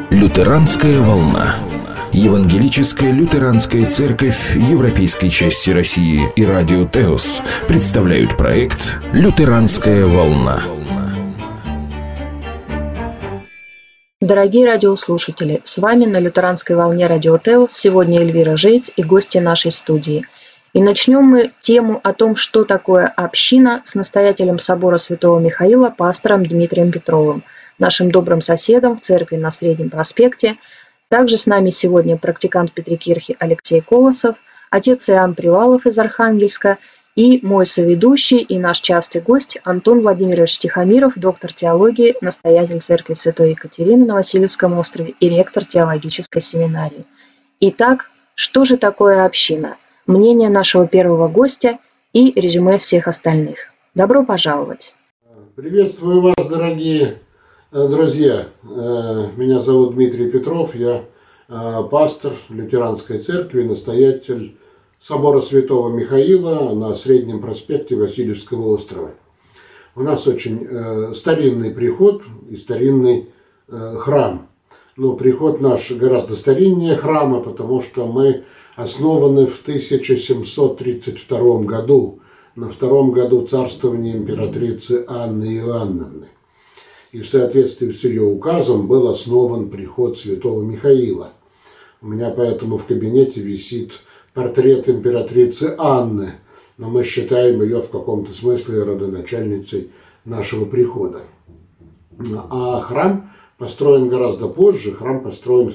Лютеранская волна. Евангелическая лютеранская церковь Европейской части России и радио Теос представляют проект «Лютеранская волна». Дорогие радиослушатели, с вами на Лютеранской волне радио Теос сегодня Эльвира Жейц и гости нашей студии. И начнем мы тему о том, что такое община, с настоятелем собора Святого Михаила, пастором Дмитрием Петровым, нашим добрым соседом в церкви на Среднем проспекте. Также с нами сегодня практикант Петрикирхи Алексей Колосов, отец Иоанн Привалов из Архангельска и мой соведущий и наш частый гость Антон Владимирович Тихомиров, доктор теологии, настоятель церкви Святой Екатерины на Васильевском острове и ректор теологической семинарии. Итак, что же такое община? Мнение нашего первого гостя и резюме всех остальных. Добро пожаловать! Приветствую вас, дорогие друзья! Меня зовут Дмитрий Петров, я пастор лютеранской церкви, настоятель собора Святого Михаила на Среднем проспекте Васильевского острова. У нас очень старинный приход и старинный храм. Но приход наш гораздо стариннее храма, потому что мы основаны в 1732 году, на втором году царствования императрицы Анны Иоанновны. И в соответствии с ее указом был основан приход Святого Михаила. У меня поэтому в кабинете висит портрет императрицы Анны, но мы считаем ее в каком-то смысле родоначальницей нашего прихода. А храм построен гораздо позже, храм построен в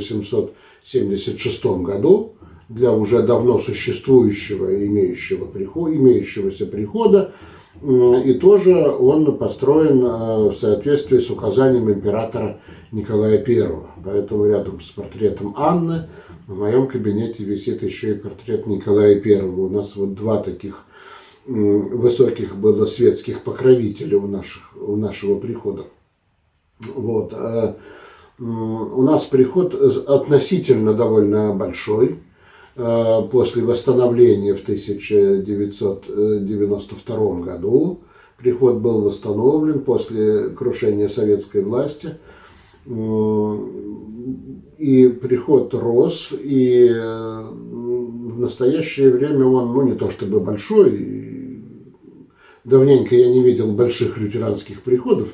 1876 году для уже давно существующего имеющегося прихода, и тоже он построен в соответствии с указанием императора Николая I. Поэтому рядом с портретом Анны в моем кабинете висит еще и портрет Николая I. У нас вот два таких высоких было светских покровителя у нашего прихода. Вот. У нас приход относительно довольно большой. После восстановления в 1992 году приход был восстановлен после крушения советской власти. И приход рос, и в настоящее время он, не то чтобы большой, давненько я не видел больших лютеранских приходов,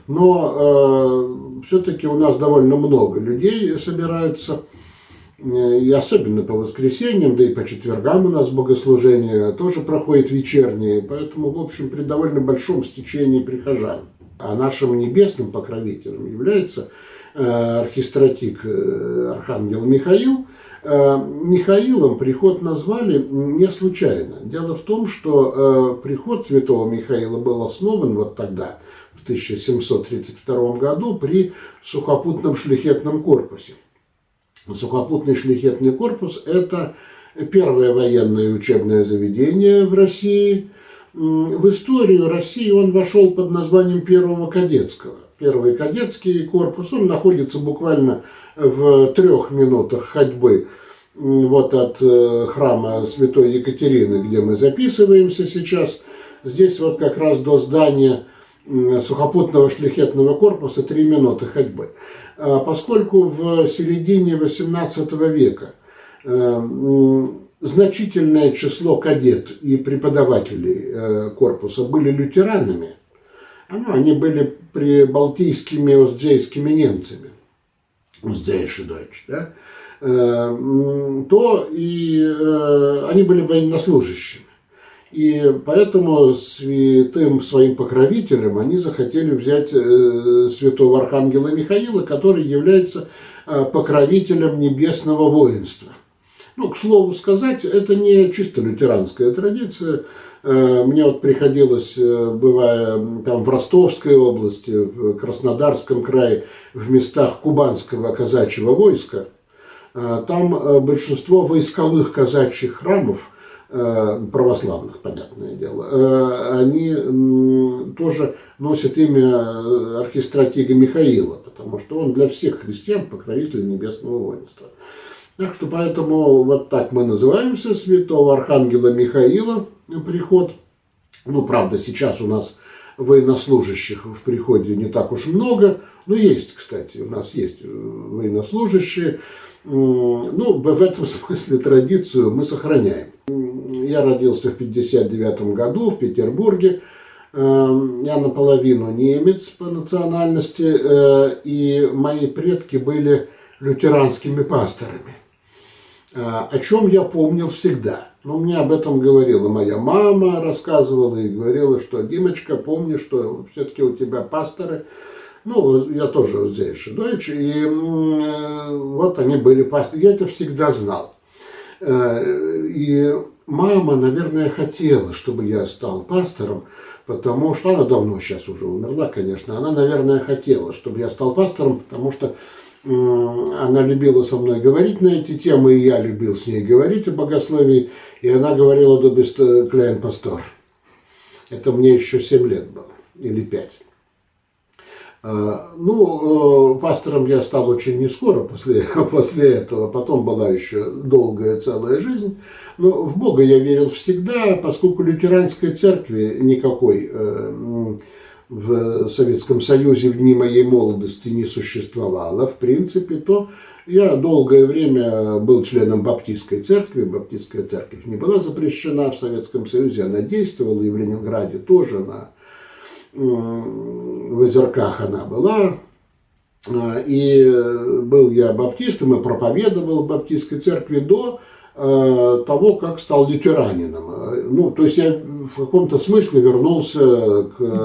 но все-таки у нас довольно много людей собираются, и особенно по воскресеньям, да и по четвергам у нас богослужение тоже проходит вечернее, поэтому, в общем, при довольно большом стечении прихожан. А нашим небесным покровителем является архистратик Архангел Михаил. Михаилом приход назвали не случайно. Дело в том, что приход Святого Михаила был основан вот тогда, в 1732 году, при сухопутном шляхетном корпусе. Сухопутный шляхетный корпус – это первое военное учебное заведение в России. В историю России он вошел под названием Первого кадетского. Первый кадетский корпус, он находится буквально в 3 минутах ходьбы от храма Святой Екатерины, где мы записываемся сейчас. Здесь вот как раз до здания сухопутного шляхетного корпуса 3 минуты ходьбы. Поскольку в середине XVIII века значительное число кадет и преподавателей корпуса были лютеранами, они были прибалтийскими уздзейскими немцами, уздзейши дойч, да, то и они были военнослужащими. И поэтому святым своим покровителем они захотели взять святого Архангела Михаила, который является покровителем небесного воинства. К слову сказать, это не чисто лютеранская традиция. Мне вот приходилось, бывая там в Ростовской области, в Краснодарском крае, в местах кубанского казачьего войска, там большинство войсковых казачьих храмов, православных, понятное дело, они тоже носят имя архистратига Михаила, потому что он для всех христиан покровитель небесного воинства. Так что поэтому вот так мы называемся, святого Архангела Михаила приход. Правда, сейчас у нас военнослужащих в приходе не так уж много. Ну, есть, кстати, у нас есть военнослужащие. Ну, в этом смысле традицию мы сохраняем. Я родился в 1959 году в Петербурге. Я наполовину немец по национальности, и мои предки были лютеранскими пасторами. О чем я помнил всегда. Ну, мне об этом говорила моя мама, рассказывала и говорила, что Димочка, помни, что все-таки у тебя пасторы. Ну, я тоже здесь Дойч, и вот они были пасторы. Я это всегда знал. И мама, наверное, хотела, чтобы я стал пастором, потому что она давно сейчас уже умерла, конечно. Она, наверное, хотела, чтобы я стал пастором, потому что она любила со мной говорить на эти темы, и я любил с ней говорить о богословии. И она говорила: «Du bist klein Pastor». Это мне еще 7 лет было, или 5. Ну, пастором я стал очень нескоро после этого. Потом была еще долгая целая жизнь. Но в Бога я верил всегда, поскольку лютеранской церкви никакой в Советском Союзе в дни моей молодости не существовало. В принципе, то я долгое время был членом Баптистской церкви. Баптистская церковь не была запрещена в Советском Союзе, она действовала, и в Ленинграде тоже, в Озерках она была. И был я баптистом и проповедовал в Баптистской церкви до того, как стал лютеранином. Ну, то есть я в каком-то смысле вернулся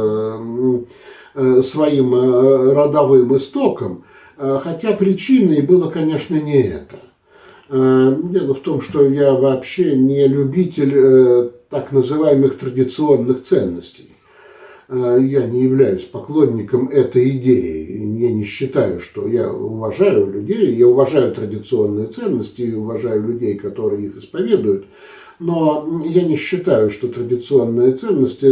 к своим родовым истокам, хотя причиной было, конечно, не это. Дело в том, что я вообще не любитель так называемых традиционных ценностей. Я не являюсь поклонником этой идеи. Я не считаю, что я уважаю людей, я уважаю традиционные ценности, уважаю людей, которые их исповедуют, но я не считаю, что традиционные ценности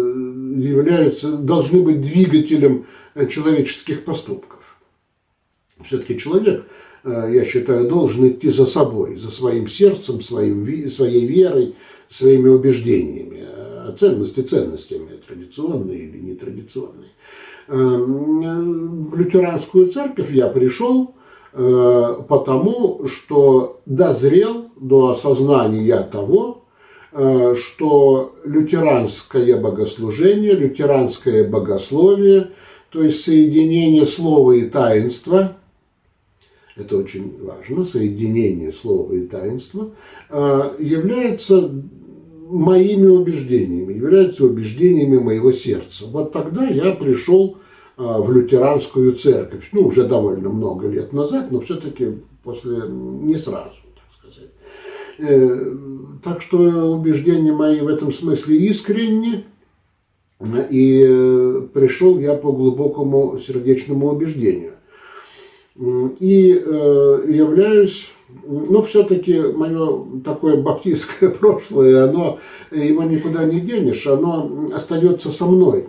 должны быть двигателем человеческих поступков. Все-таки человек, я считаю, должен идти за собой, за своим сердцем, своей верой, своими убеждениями. Ценностями, традиционные или нетрадиционные. В лютеранскую церковь я пришел потому, что дозрел до осознания того, что лютеранское богослужение, лютеранское богословие, то есть соединение слова и таинства, это очень важно, соединение слова и таинства, является моими убеждениями, являются убеждениями моего сердца. Вот тогда я пришел в лютеранскую церковь, ну, уже довольно много лет назад, но все-таки не сразу, так сказать. Так что убеждения мои в этом смысле искренни, и пришел я по глубокому сердечному убеждению. И являюсь, ну, все-таки мое такое баптистское прошлое, его никуда не денешь, оно остается со мной.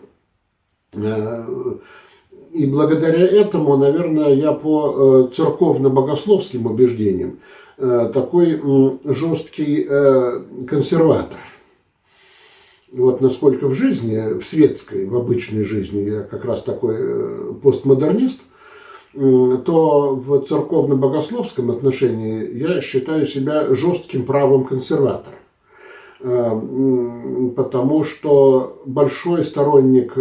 И благодаря этому, наверное, я по церковно-богословским убеждениям такой жесткий консерватор. Вот насколько в жизни, в светской, в обычной жизни я как раз такой постмодернист, то в церковно-богословском отношении я считаю себя жестким правым консерватором. Потому что большой сторонник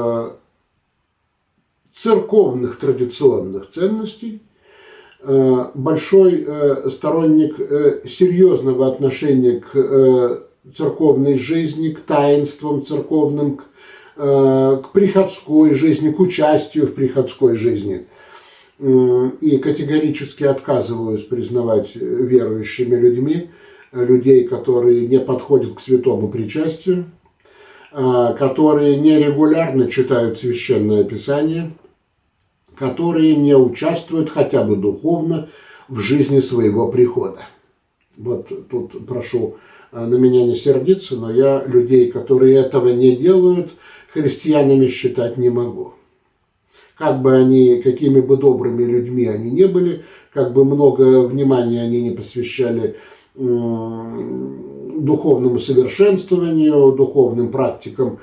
церковных традиционных ценностей, большой сторонник серьезного отношения к церковной жизни, к таинствам церковным, к приходской жизни, к участию в приходской жизни. И категорически отказываюсь признавать верующими людьми людей, которые не подходят к святому причастию, которые нерегулярно читают Священное Писание, которые не участвуют хотя бы духовно в жизни своего прихода. Вот тут прошу на меня не сердиться, но я людей, которые этого не делают, христианами считать не могу. Как бы они, какими бы добрыми людьми они не были, как бы много внимания они не посвящали духовному совершенствованию, духовным практикам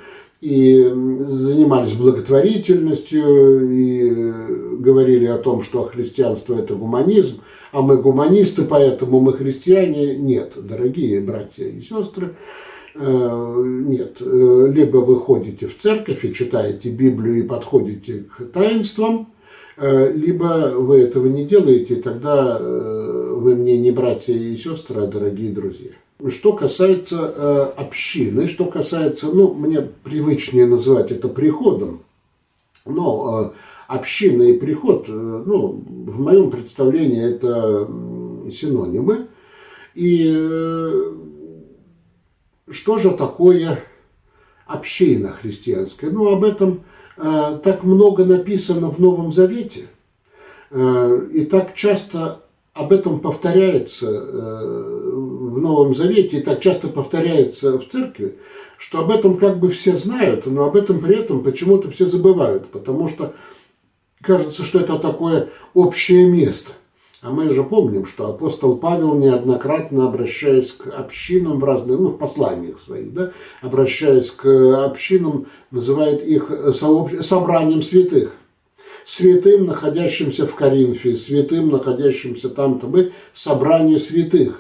и занимались благотворительностью, и говорили о том, что христианство – это гуманизм, а мы гуманисты, поэтому мы христиане. Нет, дорогие братья и сестры, нет. Либо вы ходите в церковь и читаете Библию и подходите к таинствам, либо вы этого не делаете, и тогда вы мне не братья и сестры, а дорогие друзья. Что касается общины, что касается, мне привычнее называть это приходом, но община и приход, в моем представлении это синонимы. И что же такое община христианская? Об этом так много написано в Новом Завете, и так часто об этом повторяется в Новом Завете, и так часто повторяется в церкви, что об этом как бы все знают, но об этом при этом почему-то все забывают, потому что кажется, что это такое общее место. А мы же помним, что апостол Павел неоднократно, обращаясь к общинам в разных, в посланиях своих, обращаясь к общинам, называет их собранием святых. Святым, находящимся в Коринфе, святым, находящимся там-то, мы собрание святых.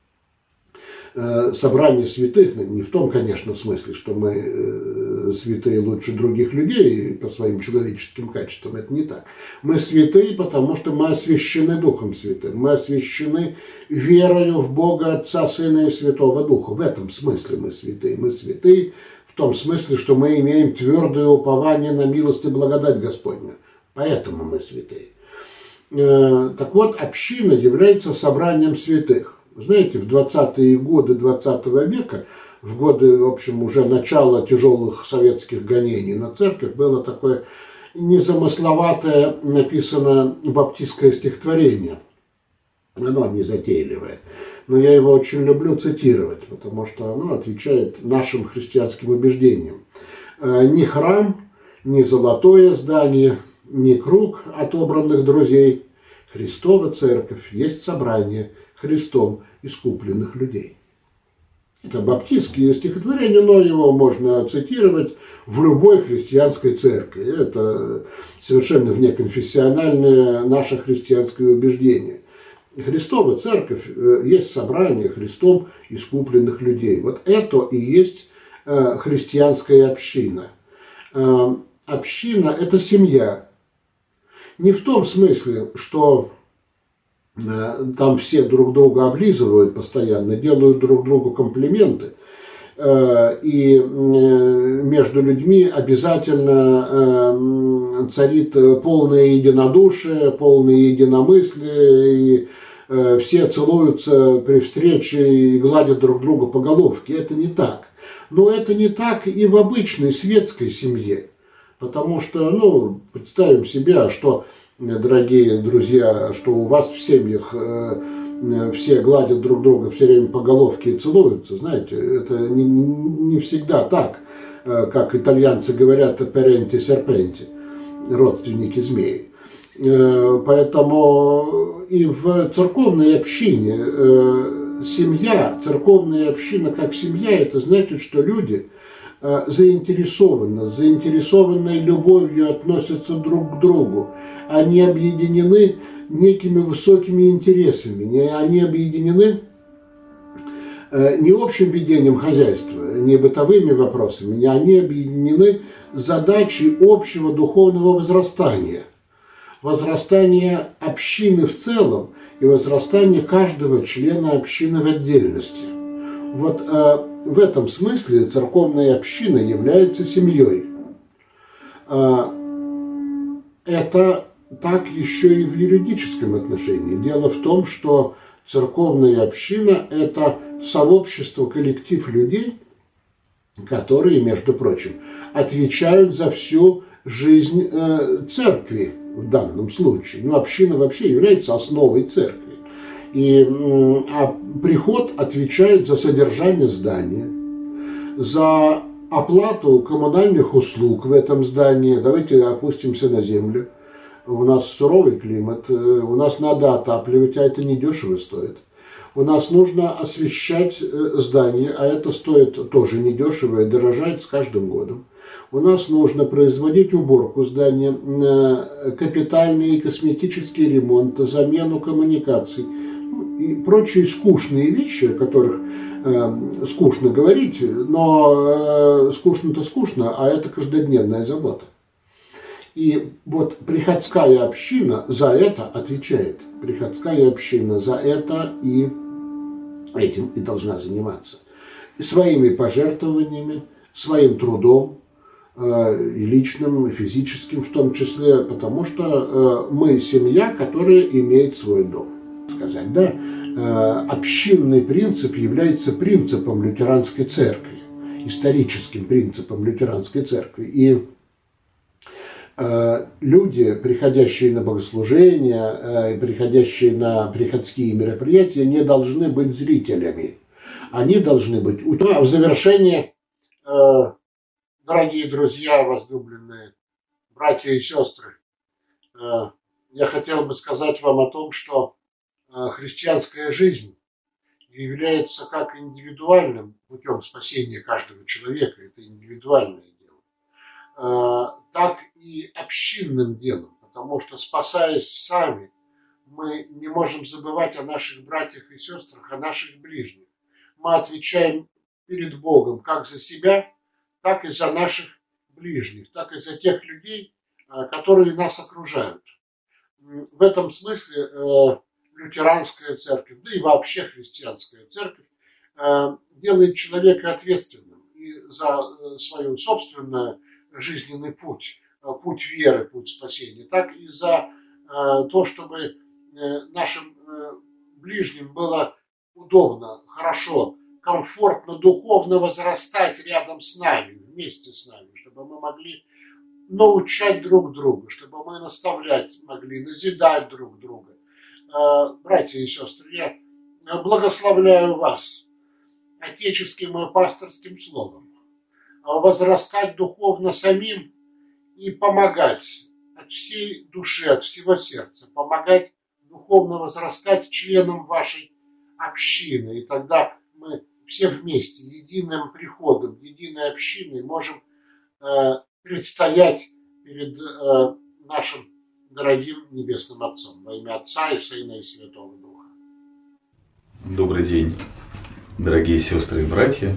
Собрание святых, не в том, конечно, смысле, что мы святые лучше других людей по своим человеческим качествам, это не так. Мы святые, потому что мы освящены Духом Святым, мы освящены верою в Бога, Отца, Сына и Святого Духа. В этом смысле мы святые. Мы святые в том смысле, что мы имеем твердое упование на милость и благодать Господню. Поэтому мы святые. Так вот, община является собранием святых. Знаете, в 20-е годы 20 века, в годы, в общем, уже начала тяжелых советских гонений на церковь, было такое незамысловатое написано баптистское стихотворение. Оно незатейливое. Но я его очень люблю цитировать, потому что оно отвечает нашим христианским убеждениям. Ни храм, ни золотое здание, ни круг отобранных друзей. Христова церковь есть собрание Христом искупленных людей. Это баптистские стихотворения, но его можно цитировать в любой христианской церкви. Это совершенно внеконфессиональное наше христианское убеждение. Христова церковь есть собрание Христом искупленных людей. Вот это и есть христианская община. Община – это семья. Не в том смысле, что там все друг друга облизывают постоянно, делают друг другу комплименты, и между людьми обязательно царит полное единодушие, полное единомыслие, и все целуются при встрече и гладят друг друга по головке. Это не так. Но это не так и в обычной светской семье. Потому что, представим себе, что, дорогие друзья, что у вас в семьях все гладят друг друга все время по головке и целуются. Знаете, это не всегда так, как итальянцы говорят «parenti serpenti», родственники змеи. Поэтому и в церковной общине семья, церковная община как семья, это значит, что люди с заинтересованной любовью относятся друг к другу. Они объединены некими высокими интересами. Они объединены не общим ведением хозяйства, не бытовыми вопросами, они объединены задачей общего духовного возрастания. Возрастания общины в целом и возрастания каждого члена общины в отдельности. Вот в этом смысле церковная община является семьей. Это так еще и в юридическом отношении. Дело в том, что церковная община – это сообщество, коллектив людей, которые, между прочим, отвечают за всю жизнь церкви в данном случае. Община вообще является основой церкви. А приход отвечает за содержание здания, за оплату коммунальных услуг в этом здании. Давайте опустимся на землю. У нас суровый климат, у нас надо отапливать, а это недешево стоит. У нас нужно освещать здание, а это стоит тоже недешево и дорожает с каждым годом. У нас нужно производить уборку здания, капитальный и косметический ремонт, замену коммуникаций и прочие скучные вещи, о которых скучно говорить, но скучно-то скучно, а это каждодневная забота. И вот приходская община за это отвечает. Приходская община за это и этим и должна заниматься. И своими пожертвованиями, своим трудом, личным, физическим в том числе, потому что мы семья, которая имеет свой дом. Сказать, да, общинный принцип является принципом лютеранской церкви, историческим принципом лютеранской церкви. И люди, приходящие на богослужения, приходящие на приходские мероприятия, не должны быть зрителями. Они должны быть... В завершение, дорогие друзья, возлюбленные братья и сестры, я хотел бы сказать вам о том, что христианская жизнь является как индивидуальным путем спасения каждого человека, это индивидуальное дело, так и общинным делом, потому что, спасаясь сами, мы не можем забывать о наших братьях и сестрах, о наших ближних. Мы отвечаем перед Богом как за себя, так и за наших ближних, так и за тех людей, которые нас окружают. В этом смысле лютеранская церковь, да и вообще христианская церковь, делает человека ответственным и за свой собственный жизненный путь, путь веры, путь спасения, так и за то, чтобы нашим ближним было удобно, хорошо, комфортно, духовно возрастать рядом с нами, вместе с нами, чтобы мы могли научать друг друга, чтобы мы наставлять могли, назидать друг друга. Братья и сестры, я благословляю вас отеческим и пасторским словом, возрастать духовно самим и помогать от всей души, от всего сердца, помогать духовно возрастать членам вашей общины. И тогда мы все вместе, единым приходом, единой общиной можем предстоять перед нашим дорогим Небесным Отцом во имя Отца и Сына и Святого Духа. Добрый день, дорогие сестры и братья.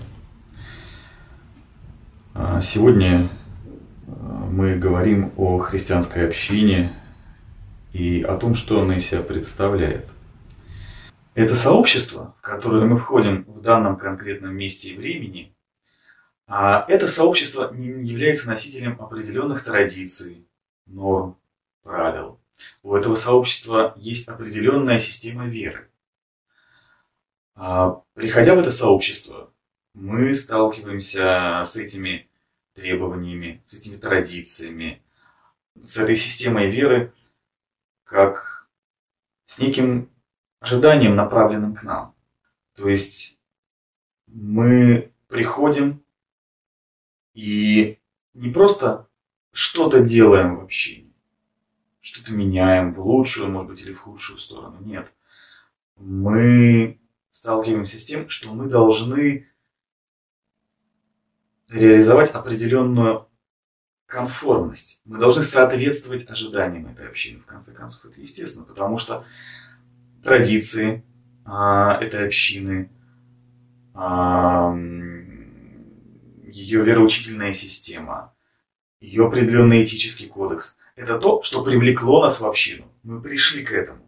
Сегодня мы говорим о христианской общине и о том, что она из себя представляет. Это сообщество, в которое мы входим в данном конкретном месте и времени, это сообщество не является носителем определенных традиций, норм, правил. У этого сообщества есть определенная система веры. Приходя в это сообщество, мы сталкиваемся с этими требованиями, с этими традициями, с этой системой веры, как с неким ожиданием, направленным к нам. То есть мы приходим и не просто что-то делаем в общине, что-то меняем в лучшую, может быть, или в худшую сторону. Нет. Мы сталкиваемся с тем, что мы должны реализовать определенную конформность. Мы должны соответствовать ожиданиям этой общины. В конце концов, это естественно, потому что традиции этой общины, ее вероучительная система, ее определенный этический кодекс – это то, что привлекло нас в общину. Мы пришли к этому.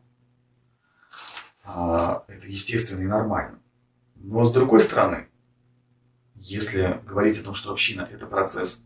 Это естественно и нормально. Но с другой стороны, если говорить о том, что община – это процесс,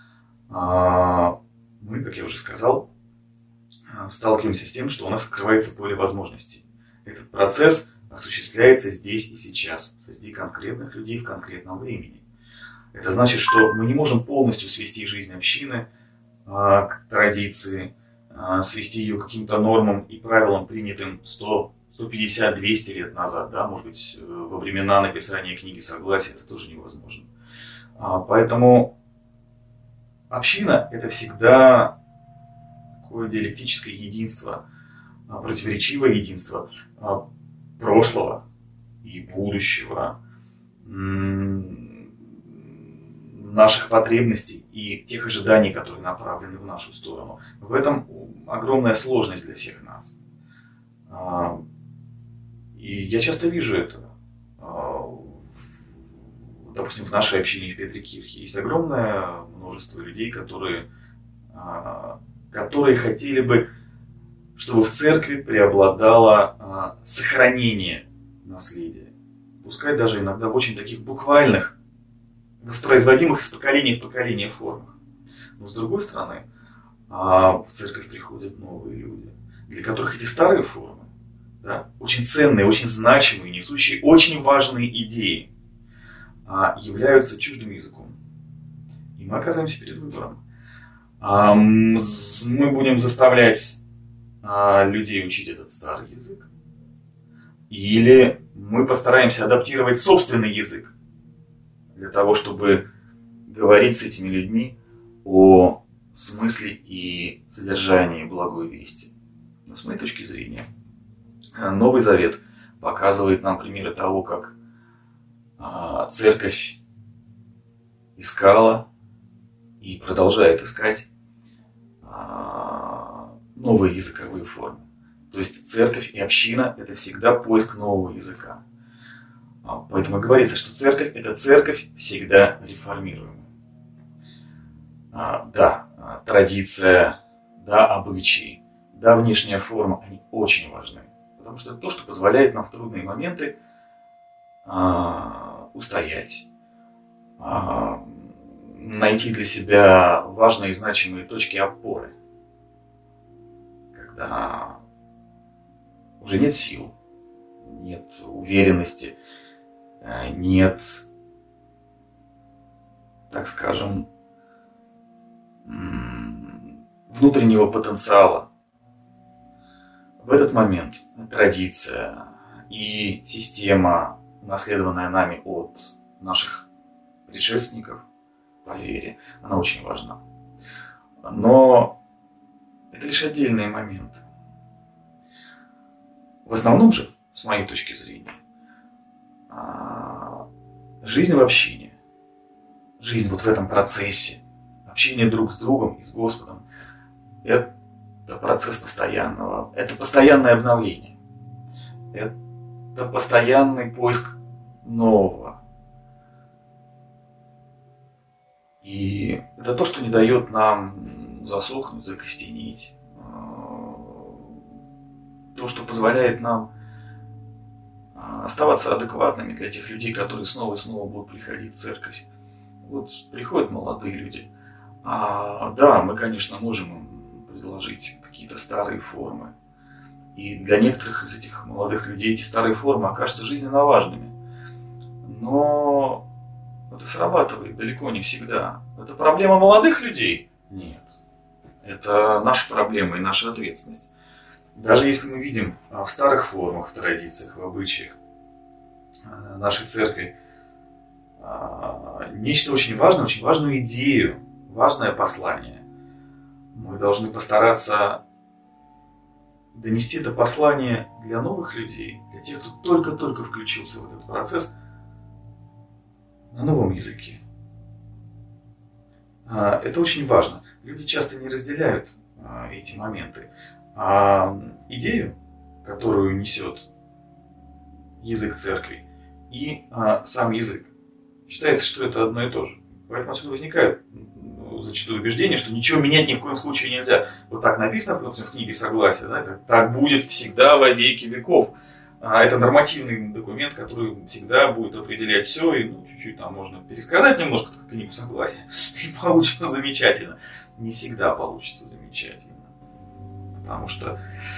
мы, как я уже сказал, сталкиваемся с тем, что у нас открывается поле возможностей. Этот процесс осуществляется здесь и сейчас, среди конкретных людей в конкретном времени. Это значит, что мы не можем полностью свести жизнь общины к традиции, свести ее к каким-то нормам и правилам, принятым 100, 150, 200 лет назад. Да? Может быть, во времена написания книги Согласия это тоже невозможно. Поэтому община – это всегда такое диалектическое единство, противоречивое единство прошлого и будущего, наших потребностей и тех ожиданий, которые направлены в нашу сторону. В этом огромная сложность для всех нас. И я часто вижу это. Допустим, в нашей общине в Петрикирхе есть огромное множество людей, которые хотели бы, чтобы в церкви преобладало сохранение наследия. Пускай даже иногда в очень таких буквальных, воспроизводимых из поколения в поколение формах. Но с другой стороны, в церковь приходят новые люди, для которых эти старые формы, да, очень ценные, очень значимые, несущие очень важные идеи, являются чуждым языком. И мы оказываемся перед выбором. Мы будем заставлять людей учить этот старый язык, или мы постараемся адаптировать собственный язык для того, чтобы говорить с этими людьми о смысле и содержании благой вести. Но с моей точки зрения, Новый Завет показывает нам примеры того, как церковь искала и продолжает искать новые языковые формы. То есть церковь и община – это всегда поиск нового языка. Поэтому говорится, что церковь – это церковь всегда реформируемая. Да, традиция, да, обычаи, да, внешняя форма, они очень важны. Потому что это то, что позволяет нам в трудные моменты устоять, найти для себя важные и значимые точки опоры, когда уже нет сил, нет уверенности, нет, так скажем, внутреннего потенциала. В этот момент традиция и система, унаследованная нами от наших предшественников по вере, она очень важна. Но это лишь отдельные моменты. В основном же, с моей точки зрения, жизнь в общине, жизнь вот в этом процессе, общение друг с другом и с Господом, это процесс постоянного, это постоянное обновление, это постоянный поиск нового. И это то, что не дает нам засохнуть, закостенеть. То, что позволяет нам оставаться адекватными для тех людей, которые снова и снова будут приходить в церковь. Вот приходят молодые люди. Да, мы, конечно, можем им предложить какие-то старые формы. И для некоторых из этих молодых людей эти старые формы окажутся жизненно важными. Но это срабатывает далеко не всегда. Это проблема молодых людей? Нет. Это наша проблема и наша ответственность. Даже если мы видим в старых формах, в традициях, в обычаях нашей церкви нечто очень важное, очень важную идею, важное послание, мы должны постараться донести это послание для новых людей, для тех, кто только-только включился в этот процесс, на новом языке. Это очень важно. Люди часто не разделяют эти моменты. А идею, которую несет язык церкви, и сам язык, считается, что это одно и то же. Поэтому отсюда возникает зачастую убеждение, что ничего менять ни в коем случае нельзя. Вот так написано, допустим, в книге Согласия, да, это так будет всегда во веки веков. Это нормативный документ, который всегда будет определять все, и чуть-чуть там можно пересказать немножко книгу Согласия, и получится замечательно. Не всегда получится замечательно. Потому что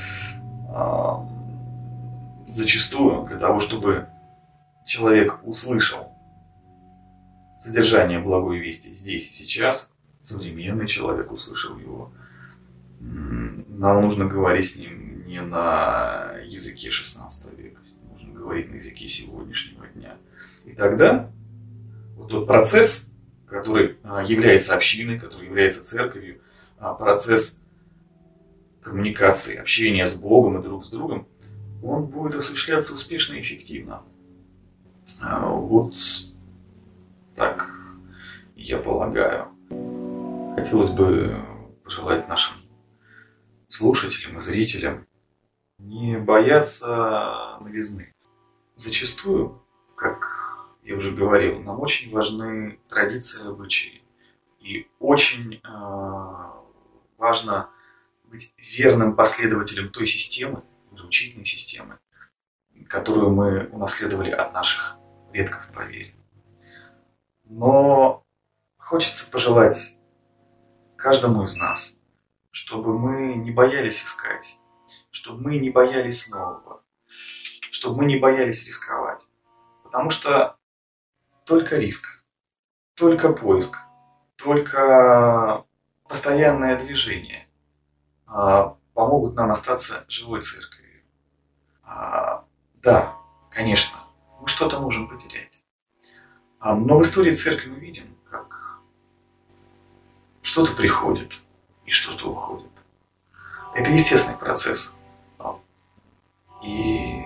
зачастую для того, чтобы человек услышал содержание благой вести здесь и сейчас, современный человек услышал его, нам нужно говорить с ним не на языке 16 века, нужно говорить на языке сегодняшнего дня. И тогда вот тот процесс, который является общиной, который является церковью, процесс коммуникации, общения с Богом и друг с другом, он будет осуществляться успешно и эффективно. Вот так. я полагаю. Хотелось бы пожелать нашим слушателям и зрителям не бояться новизны. Зачастую, как я уже говорил, нам очень важны традиции и обычаи. И очень важно быть верным последователем той системы, учительной системы, которую мы унаследовали от наших предков по вере. Но хочется пожелать каждому из нас, чтобы мы не боялись искать, чтобы мы не боялись нового, чтобы мы не боялись рисковать. Потому что только риск, только поиск, только постоянное движение помогут нам остаться живой церковью. Да, конечно, мы что-то можем потерять. Но в истории церкви мы видим, как что-то приходит и что-то уходит. Это естественный процесс. И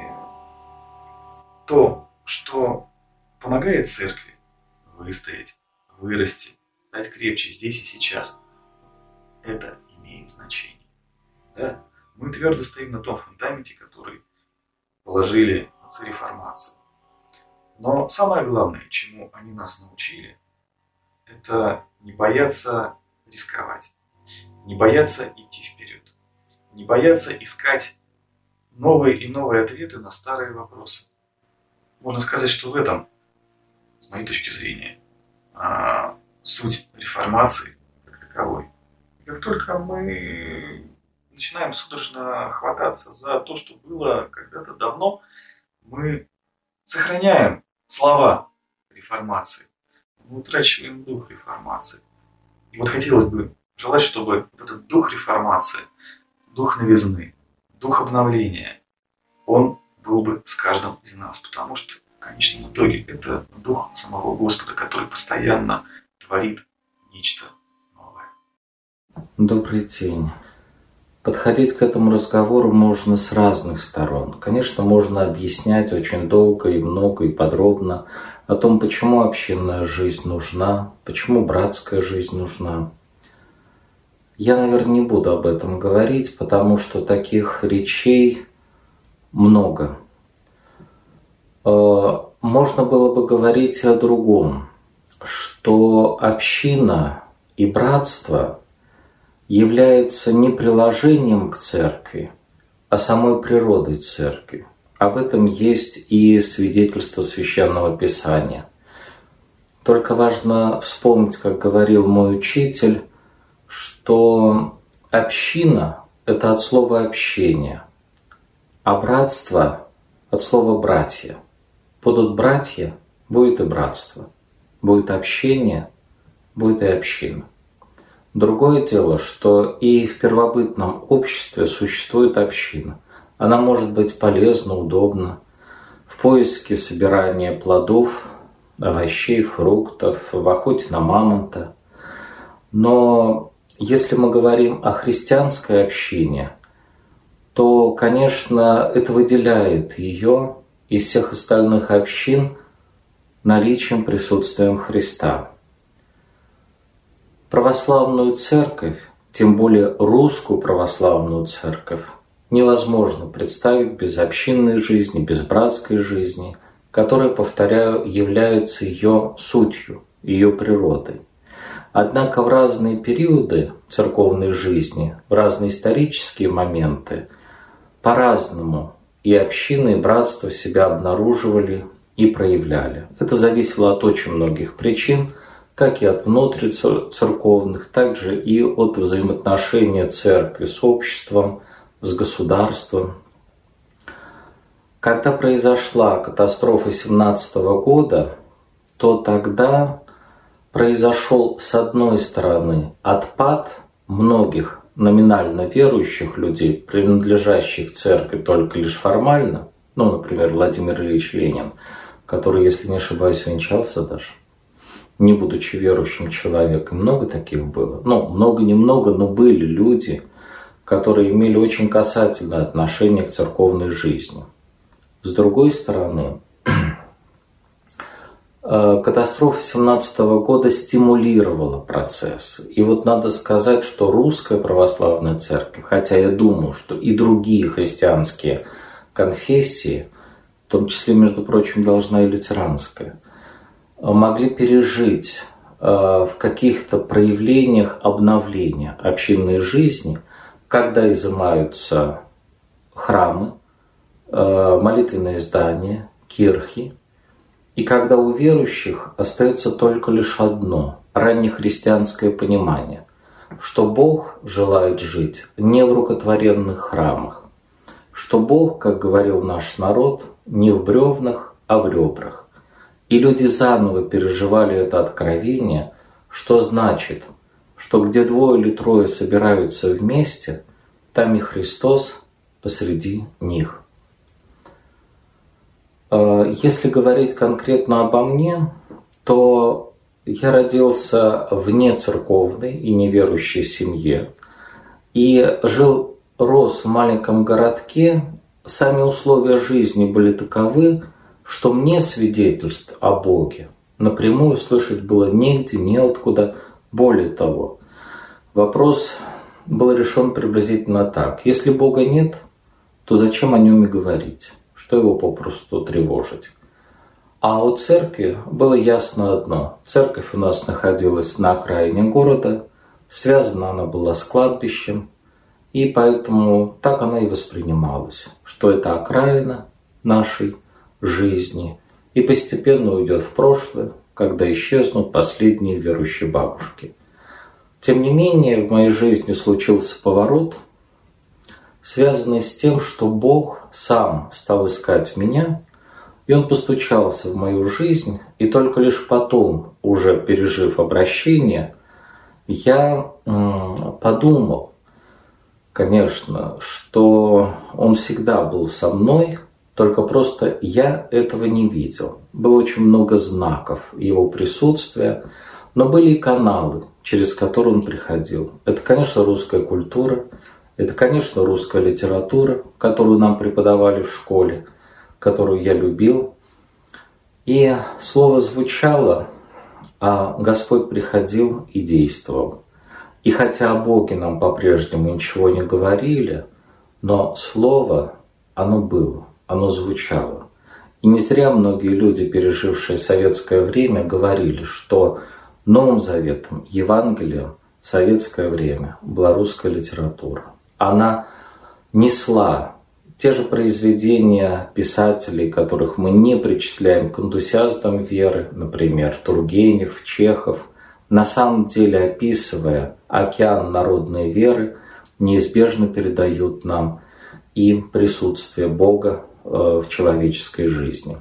то, что помогает церкви выстоять, вырасти, стать крепче здесь и сейчас, это имеет значение. Да? Мы твердо стоим на том фундаменте, который положили отцы реформации. Но самое главное, чему они нас научили, это не бояться рисковать, не бояться идти вперед, не бояться искать новые и новые ответы на старые вопросы. Можно сказать, что в этом, с моей точки зрения, суть реформации как таковой. И как только мы начинаем судорожно хвататься за то, что было когда-то давно, мы сохраняем слова реформации, мы утрачиваем дух реформации. И вот хотелось бы желать, чтобы вот этот дух реформации, дух новизны, дух обновления, он был бы с каждым из нас, потому что в конечном итоге это дух самого Господа, который постоянно творит нечто новое. Добрый день. Подходить к этому разговору можно с разных сторон. Конечно, можно объяснять очень долго и много и подробно о том, почему общинная жизнь нужна, почему братская жизнь нужна. Я, наверное, не буду об этом говорить, потому что таких речей много. Можно было бы говорить и о другом, что община и братство является не приложением к церкви, а самой природой церкви. Об этом есть и свидетельство Священного Писания. Только важно вспомнить, как говорил мой учитель, что община – это от слова «общение», а братство – от слова «братья». Будут братья – будет и братство. Будет общение – будет и община. Другое дело, что и в первобытном обществе существует община. Она может быть полезна, удобна в поиске собирания плодов, овощей, фруктов, в охоте на мамонта. Но если мы говорим о христианской общине, то, конечно, это выделяет ее из всех остальных общин наличием, присутствием Христа. Православную церковь, тем более русскую православную церковь, невозможно представить без общинной жизни, без братской жизни, которая, повторяю, является ее сутью, ее природой. Однако в разные периоды церковной жизни, в разные исторические моменты, по-разному и общины, и братство себя обнаруживали и проявляли. Это зависело от очень многих причин, как и от внутрицерковных, так же и от взаимоотношения церкви с обществом, с государством. Когда произошла катастрофа 1917 года, то тогда произошел, с одной стороны, отпад многих номинально верующих людей, принадлежащих церкви только лишь формально, например, Владимир Ильич Ленин, который, если не ошибаюсь, венчался даже, не будучи верующим человеком. Много таких было. Много-немного, но были люди, которые имели очень касательное отношение к церковной жизни. С другой стороны, Катастрофа 17 года стимулировала процесс. И вот надо сказать, что Русская Православная Церковь, хотя я думаю, что и другие христианские конфессии, в том числе, между прочим, должна и лютеранская, могли пережить в каких-то проявлениях обновления общинной жизни, когда изымаются храмы, молитвенные здания, кирхи, и когда у верующих остается только лишь одно раннехристианское понимание, что Бог желает жить не в рукотворенных храмах, что Бог, как говорил наш народ, не в бревнах, а в ребрах. И люди заново переживали это откровение, что значит, что где двое или трое собираются вместе, там и Христос посреди них. Если говорить конкретно обо мне, то я родился в нецерковной и неверующей семье и рос в маленьком городке. Сами условия жизни были таковы, что мне свидетельств о Боге напрямую слышать было негде, неоткуда. Более того, вопрос был решен приблизительно так. Если Бога нет, то зачем о нем и говорить? Что его попросту тревожить? А у церкви было ясно одно. Церковь у нас находилась на окраине города, связана она была с кладбищем, и поэтому так она и воспринималась, что это окраина нашей жизни и постепенно уйдет в прошлое, когда исчезнут последние верующие бабушки. Тем не менее, в моей жизни случился поворот, связанный с тем, что Бог сам стал искать меня, и Он постучался в мою жизнь, и только лишь потом, уже пережив обращение, я подумал, конечно, что Он всегда был со мной, только просто я этого не видел. Было очень много знаков Его присутствия, но были и каналы, через которые Он приходил. Это, конечно, русская культура, это, конечно, русская литература, которую нам преподавали в школе, которую я любил. И слово звучало, а Господь приходил и действовал. И хотя о Боге нам по-прежнему ничего не говорили, но слово, оно было, оно звучало. И не зря многие люди, пережившие советское время, говорили, что Новым Заветом, Евангелием в советское время была русская литература. Она несла те же произведения писателей, которых мы не причисляем к энтузиастам веры, например, Тургенев, Чехов, на самом деле, описывая океан народной веры, неизбежно передают нам и присутствие Бога в человеческой жизни.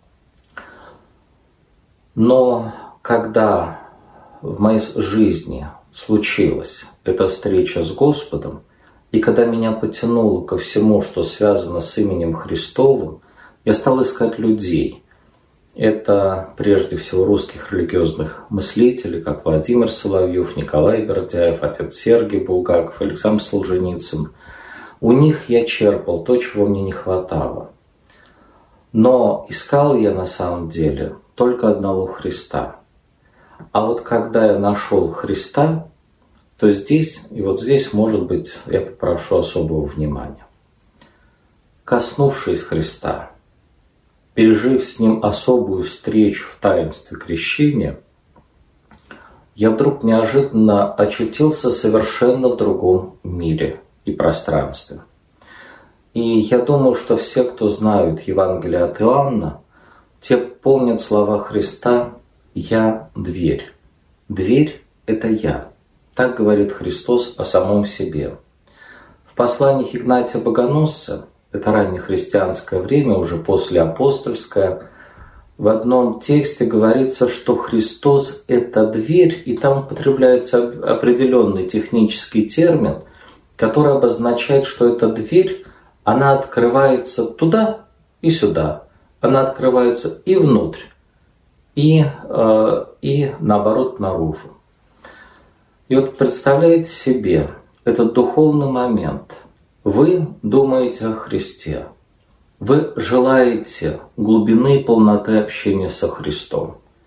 Но когда в моей жизни случилась эта встреча с Господом, и когда меня потянуло ко всему, что связано с именем Христовым, я стал искать людей. Это прежде всего русских религиозных мыслителей, как Владимир Соловьев, Николай Бердяев, отец Сергий Булгаков, Александр Солженицын. У них я черпал то, чего мне не хватало. Но искал я на самом деле только одного Христа. А вот когда я нашел Христа, то здесь, и вот здесь, может быть, я попрошу особого внимания. Коснувшись Христа, пережив с Ним особую встречу в таинстве крещения, я вдруг неожиданно очутился совершенно в другом мире и пространстве. И я думаю, что все, кто знают Евангелие от Иоанна, те помнят слова Христа «Я дверь». Дверь – это я. Так говорит Христос о самом себе. В посланиях Игнатия Богоносца, это раннехристианское время, уже послеапостольское, в одном тексте говорится, что Христос – это дверь, и там употребляется определенный технический термин, который обозначает, что эта дверь, она открывается туда и сюда. Она открывается и внутрь, и наоборот наружу. И вот представляете себе этот духовный момент. Вы думаете о Христе. Вы желаете глубины и полноты общения со Христом.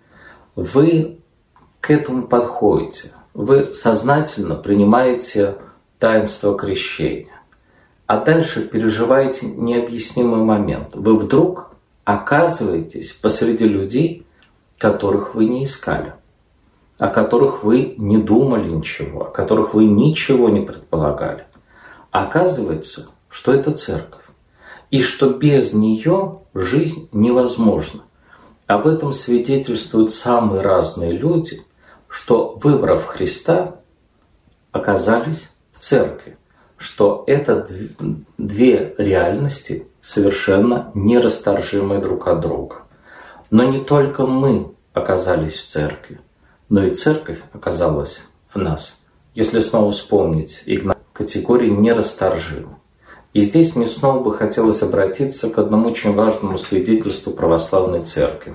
вы к этому подходите. Вы сознательно принимаете таинство крещения. А дальше переживаете необъяснимый момент. Вы вдруг оказываетесь посреди людей, которых вы не искали, о которых вы не думали ничего, о которых вы ничего не предполагали. А оказывается, что это церковь. И что без нее жизнь невозможна. Об этом свидетельствуют самые разные люди, что, выбрав Христа, оказались в церкви. Что это две реальности, совершенно нерасторжимые друг от друга. Но не только мы оказались в церкви, но и церковь оказалась в нас. Если снова вспомнить Игната, категории нерасторжимы. И здесь мне снова бы хотелось обратиться к одному очень важному свидетельству православной церкви.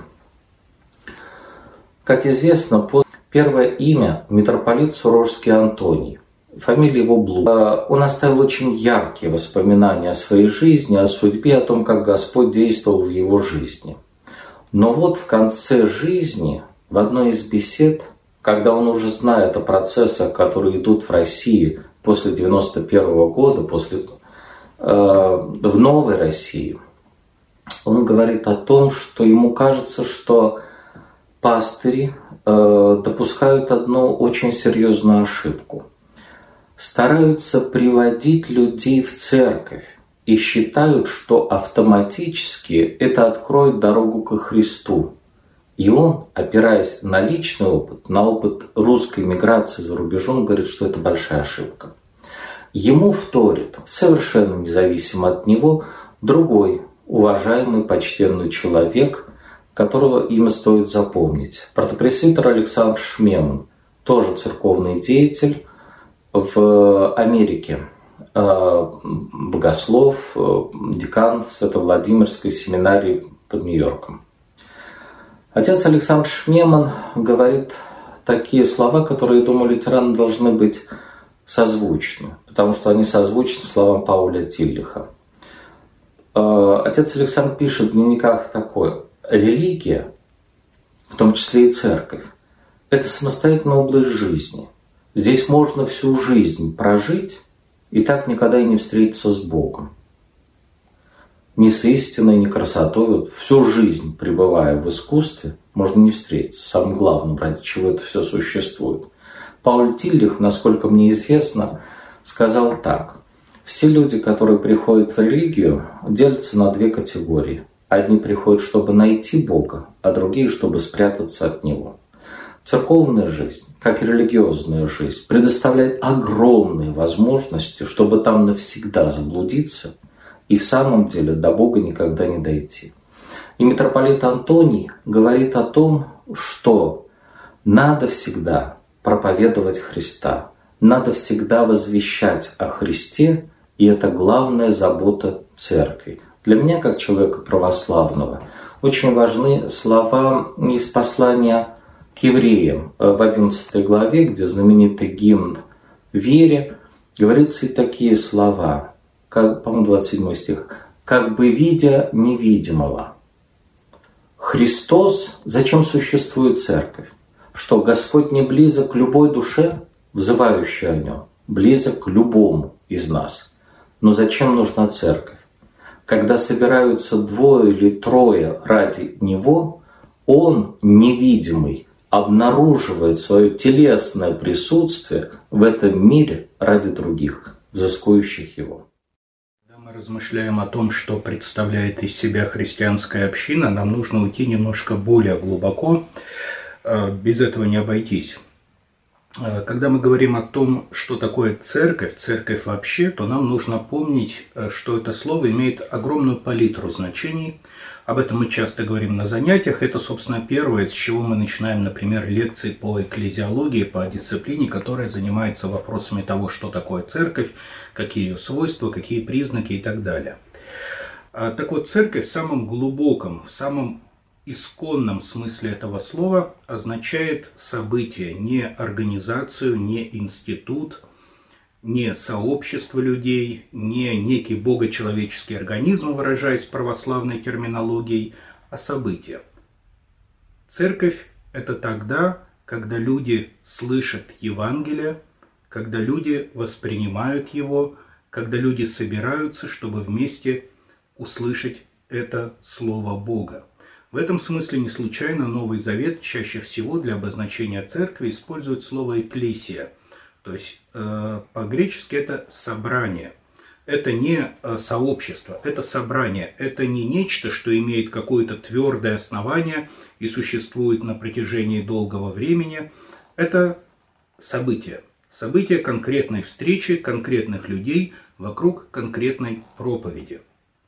Как известно, первое имя митрополит Сурожский Антоний. Фамилия его Блуд. Он оставил очень яркие воспоминания о своей жизни, о судьбе, о том, как Господь действовал в его жизни. Но вот в конце жизни, в одной из бесед, когда он уже знает о процессах, которые идут в России после 1991 года, в новой России, он говорит о том, что ему кажется, что пастыри допускают одну очень серьезную ошибку. Стараются приводить людей в церковь и считают, что автоматически это откроет дорогу ко Христу. И он, опираясь на личный опыт, на опыт русской миграции за рубежом, говорит, что это большая ошибка. Ему вторит, совершенно независимо от него, другой уважаемый, почтенный человек, которого имя стоит запомнить. Протопресвитер Александр Шмеман, тоже церковный деятель в Америке, богослов, декан Свято-Владимирской семинарии под Нью-Йорком. Отец Александр Шмеман говорит такие слова, которые, я думаю, лютераны должны быть созвучны, потому что они созвучны словам Пауля Тиллиха. Отец Александр пишет в дневниках такое: религия, в том числе и церковь, это самостоятельная область жизни. Здесь можно всю жизнь прожить и так никогда и не встретиться с Богом. Ни с истиной, ни красотой. Вот всю жизнь, пребывая в искусстве, можно не встретиться. Самым главным, ради чего это все существует. Пауль Тиллих, насколько мне известно, сказал так: все люди, которые приходят в религию, делятся на две категории. Одни приходят, чтобы найти Бога, а другие, чтобы спрятаться от Него. Церковная жизнь, как и религиозная жизнь, предоставляет огромные возможности, чтобы там навсегда заблудиться и в самом деле до Бога никогда не дойти. И митрополит Антоний говорит о том, что надо всегда проповедовать Христа, надо всегда возвещать о Христе, и это главная забота церкви. Для меня, как человека православного, очень важны слова из послания к евреям в 11 главе, где знаменитый гимн «Вере», говорится и такие слова, как, по-моему, 27 стих: «Как бы видя невидимого». Христос, зачем существует церковь? Что Господь не близок к любой душе, взывающей о Нем, близок к любому из нас. Но зачем нужна церковь? Когда собираются двое или трое ради Него, Он, невидимый, обнаруживает свое телесное присутствие в этом мире ради других, взыскующих Его. Когда мы размышляем о том, что представляет из себя христианская община, нам нужно уйти немножко более глубоко, без этого не обойтись. Когда мы говорим о том, что такое церковь, церковь вообще, то нам нужно помнить, что это слово имеет огромную палитру значений. Об этом мы часто говорим на занятиях. Это, собственно, первое, с чего мы начинаем, например, лекции по экклезиологии, по дисциплине, которая занимается вопросами того, что такое церковь, какие ее свойства, какие признаки и так далее. Так вот, церковь в самом глубоком, в самом исконном смысле этого слова означает событие, не организацию, не институт, не сообщество людей, не некий богочеловеческий организм, выражаясь православной терминологией, а событие. Церковь это тогда, когда люди слышат Евангелие, когда люди воспринимают его, когда люди собираются, чтобы вместе услышать это Слово Бога. В этом смысле не случайно Новый Завет чаще всего для обозначения церкви использует слово «экклесия». То есть по-гречески это «собрание». Это не сообщество, это собрание. Это не нечто, что имеет какое-то твердое основание и существует на протяжении долгого времени. Это событие. Событие конкретной встречи конкретных людей вокруг конкретной проповеди.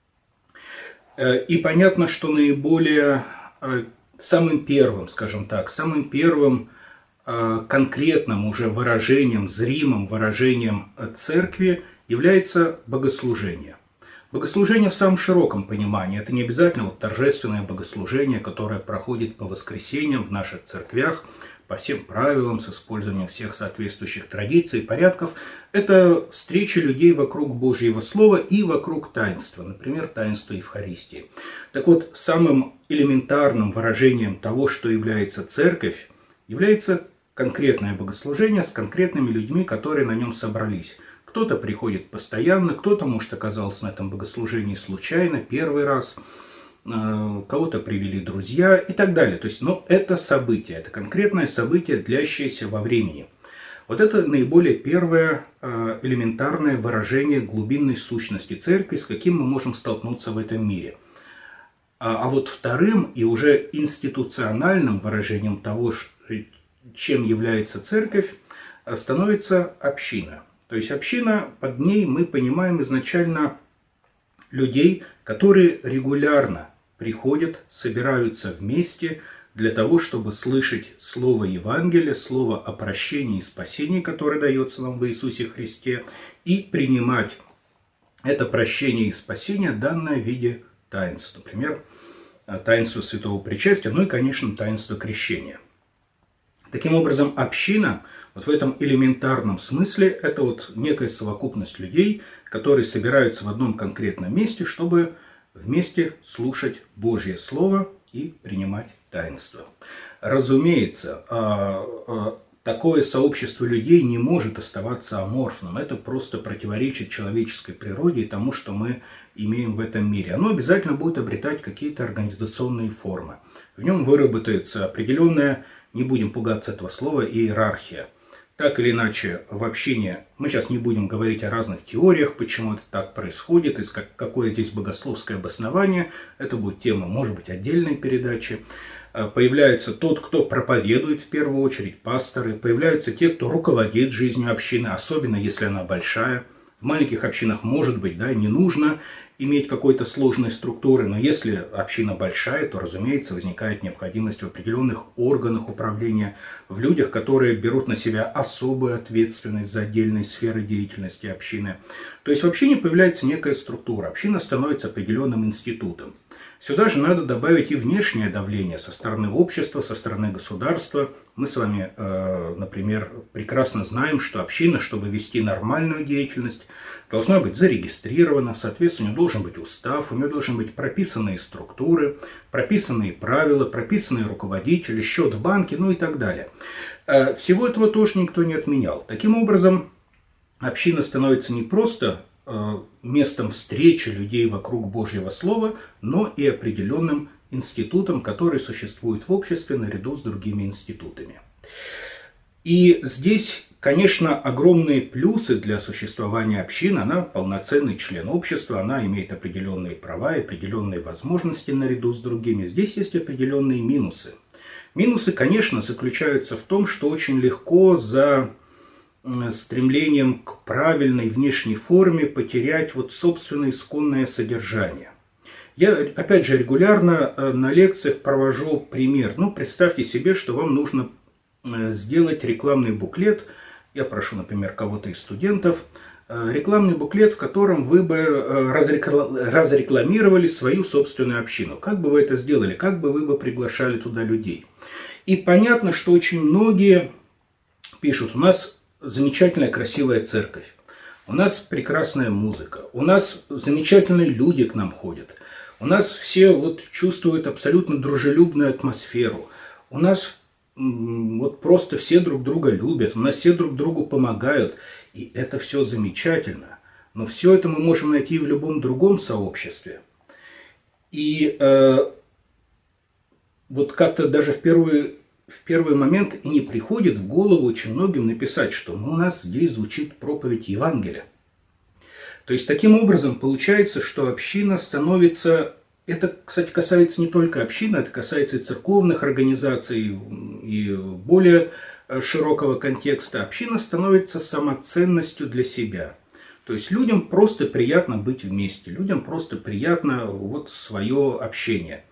И понятно, что наиболее самым первым, скажем так, самым первым конкретным уже выражением, зримым выражением церкви является богослужение. Богослужение в самом широком понимании. Это не обязательно торжественное богослужение, которое проходит по воскресеньям в наших церквях, по всем правилам, с использованием всех соответствующих традиций и порядков. Это встреча людей вокруг Божьего Слова и вокруг таинства, например, таинства Евхаристии. Так вот, самым элементарным выражением того, что является церковь, является конкретное богослужение с конкретными людьми, которые на нем собрались. Кто-то приходит постоянно, кто-то, может, оказался на этом богослужении случайно, первый раз, кого-то привели друзья и так далее. То есть, это событие, это конкретное событие, длящееся во времени. Вот это наиболее первое элементарное выражение глубинной сущности церкви, с каким мы можем столкнуться в этом мире. А вот вторым и уже институциональным выражением того, чем является церковь, становится община. То есть община, под ней мы понимаем изначально людей, которые регулярно приходят, собираются вместе для того, чтобы слышать слово Евангелия, слово о прощении и спасении, которое дается нам в Иисусе Христе, и принимать это прощение и спасение, данное в виде таинств. Например, таинство святого причастия, и, конечно, таинство крещения. Таким образом, община, вот в этом элементарном смысле, это вот некая совокупность людей, которые собираются в одном конкретном месте, чтобы вместе слушать Божье Слово и принимать таинство. Разумеется, такое сообщество людей не может оставаться аморфным. Это просто противоречит человеческой природе и тому, что мы имеем в этом мире. Оно обязательно будет обретать какие-то организационные формы. В нем выработается определенная, не будем пугаться этого слова, иерархия. Так или иначе, в общине, мы сейчас не будем говорить о разных теориях, почему это так происходит, и какое здесь богословское обоснование. Это будет тема, может быть, отдельной передачи. Появляется тот, кто проповедует в первую очередь, пасторы. Появляются те, кто руководит жизнью общины, особенно если она большая. В маленьких общинах, может быть, не нужно иметь какой-то сложной структуры, но если община большая, то, разумеется, возникает необходимость в определенных органах управления, в людях, которые берут на себя особую ответственность за отдельные сферы деятельности общины. То есть в общине появляется некая структура, община становится определенным институтом. Сюда же надо добавить и внешнее давление со стороны общества, со стороны государства. Мы с вами, например, прекрасно знаем, что община, чтобы вести нормальную деятельность, должна быть зарегистрирована, соответственно, у нее должен быть устав, у нее должны быть прописанные структуры, прописанные правила, прописанные руководители, счет в банке, и так далее. Всего этого тоже никто не отменял. Таким образом, община становится не просто местом встречи людей вокруг Божьего Слова, но и определенным институтом, который существует в обществе наряду с другими институтами. И здесь, конечно, огромные плюсы для существования общины. Она полноценный член общества, она имеет определенные права и определенные возможности наряду с другими. Здесь есть определенные минусы. Минусы, конечно, заключаются в том, что очень легко за стремлением к правильной внешней форме потерять собственное исконное содержание. Я, опять же, регулярно на лекциях провожу пример. Представьте себе, что вам нужно сделать рекламный буклет. Я прошу, например, кого-то из студентов. Рекламный буклет, в котором вы бы разрекламировали свою собственную общину. Как бы вы это сделали? Как бы вы приглашали туда людей? И понятно, что очень многие пишут: у нас замечательная, красивая церковь, у нас прекрасная музыка, у нас замечательные люди к нам ходят, у нас все чувствуют абсолютно дружелюбную атмосферу, у нас вот просто все друг друга любят, у нас все друг другу помогают, и это все замечательно. Но все это мы можем найти в любом другом сообществе. И вот как-то даже в первый момент и не приходит в голову очень многим написать, что у нас здесь звучит проповедь Евангелия. То есть таким образом получается, что община становится... Это, кстати, касается не только общины, это касается и церковных организаций, и более широкого контекста. Община становится самоценностью для себя. То есть людям просто приятно быть вместе, людям просто приятно вот свое общение.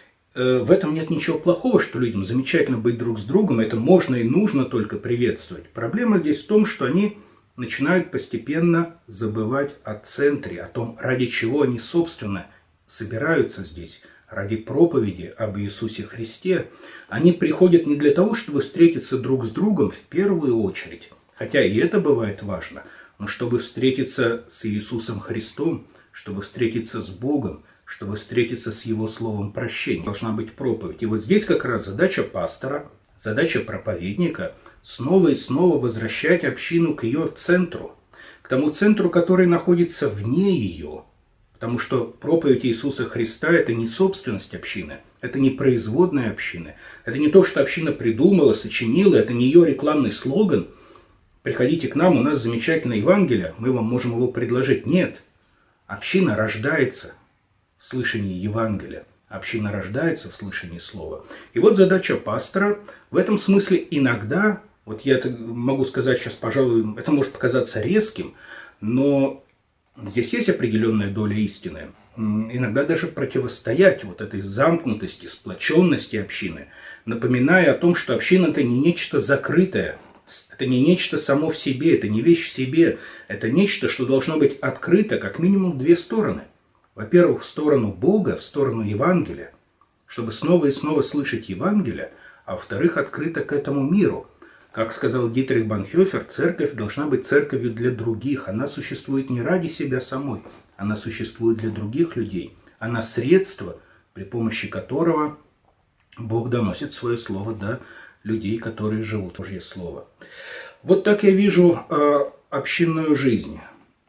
В этом нет ничего плохого, что людям замечательно быть друг с другом, это можно и нужно только приветствовать. Проблема здесь в том, что они начинают постепенно забывать о центре, о том, ради чего они, собственно, собираются здесь, ради проповеди об Иисусе Христе. Они приходят не для того, чтобы встретиться друг с другом в первую очередь, хотя и это бывает важно, но чтобы встретиться с Иисусом Христом, чтобы встретиться с Богом, чтобы встретиться с Его словом прощения. Должна быть проповедь. И вот здесь как раз задача пастора, задача проповедника снова и снова возвращать общину к ее центру, к тому центру, который находится вне ее. Потому что проповедь Иисуса Христа – это не собственность общины, это не производная общины, это не то, что община придумала, сочинила, это не ее рекламный слоган. Приходите к нам, у нас замечательное Евангелие, мы вам можем его предложить. Нет, община рождается в слышании Евангелия, община рождается в слышании слова. И вот задача пастора в этом смысле иногда, вот я это могу сказать сейчас, пожалуй, это может показаться резким, но... Здесь есть определенная доля истины. Иногда даже противостоять вот этой замкнутости, сплоченности общины, напоминая о том, что община – это не нечто закрытое, это не нечто само в себе, это не вещь в себе, это нечто, что должно быть открыто как минимум в две стороны. Во-первых, в сторону Бога, в сторону Евангелия, чтобы снова и снова слышать Евангелие, а во-вторых, открыто к этому миру. Как сказал Дитрих Бонхофер, церковь должна быть церковью для других. Она существует не ради себя самой, она существует для других людей. Она средство, при помощи которого Бог доносит свое слово до людей, которые живут Божье слово. Вот так я вижу общинную жизнь.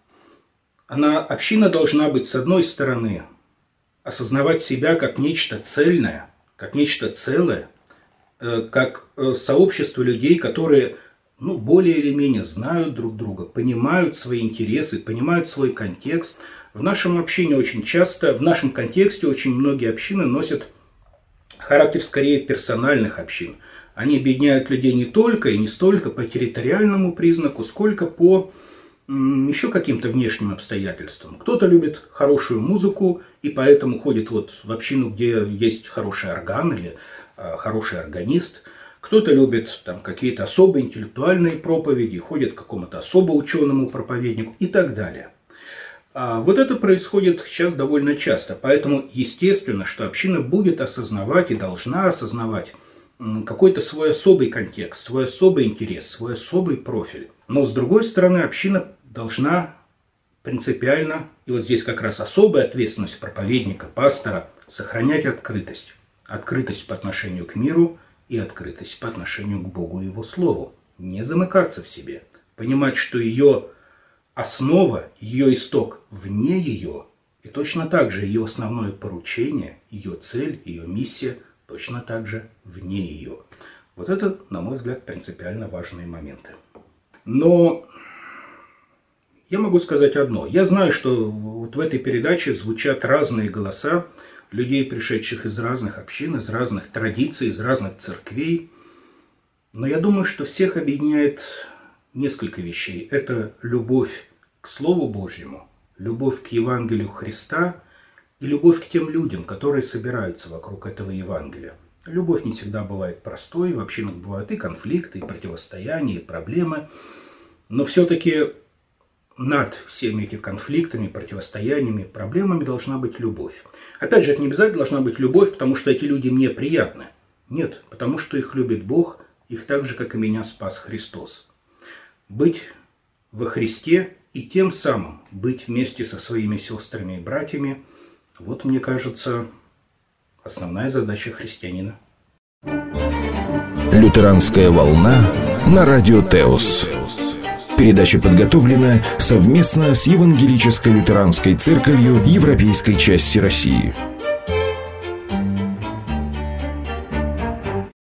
Община должна быть, с одной стороны, осознавать себя как нечто цельное, как нечто целое, как сообщество людей, которые более или менее знают друг друга, понимают свои интересы, понимают свой контекст. В нашем общине очень часто, в нашем контексте очень многие общины носят характер скорее персональных общин. Они объединяют людей не только и не столько по территориальному признаку, сколько по еще каким-то внешним обстоятельствам. Кто-то любит хорошую музыку и поэтому ходит вот в общину, где есть хороший орган или хороший органист. Кто-то любит там какие-то особо интеллектуальные проповеди, ходит к какому-то особо ученому проповеднику и так далее. Вот это происходит сейчас довольно часто. Поэтому естественно, что община будет осознавать и должна осознавать какой-то свой особый контекст, свой особый интерес, свой особый профиль. Но с другой стороны, община должна принципиально, и вот здесь как раз особая ответственность проповедника, пастора, сохранять открытость. Открытость по отношению к миру и открытость по отношению к Богу и Его Слову. Не замыкаться в себе. Понимать, что ее основа, ее исток вне ее. И точно так же ее основное поручение, ее цель, ее миссия точно так же вне ее. Вот это, на мой взгляд, принципиально важные моменты. Но я могу сказать одно. Я знаю, что вот в этой передаче звучат разные голоса людей, пришедших из разных общин, из разных традиций, из разных церквей. Но я думаю, что всех объединяет несколько вещей. Это любовь к Слову Божьему, любовь к Евангелию Христа и любовь к тем людям, которые собираются вокруг этого Евангелия. Любовь не всегда бывает простой, в общинах бывают и конфликты, и противостояния, и проблемы. Но все-таки над всеми этими конфликтами, противостояниями, проблемами должна быть любовь. Опять же, это не обязательно должна быть любовь, потому что эти люди мне приятны. Нет, потому что их любит Бог, их так же, как и меня, спас Христос. Быть во Христе и тем самым быть вместе со своими сестрами и братьями, вот, мне кажется, основная задача христианина. Лютеранская волна на радио Теос. Передача подготовлена совместно с Евангелической лютеранской церковью Европейской части России.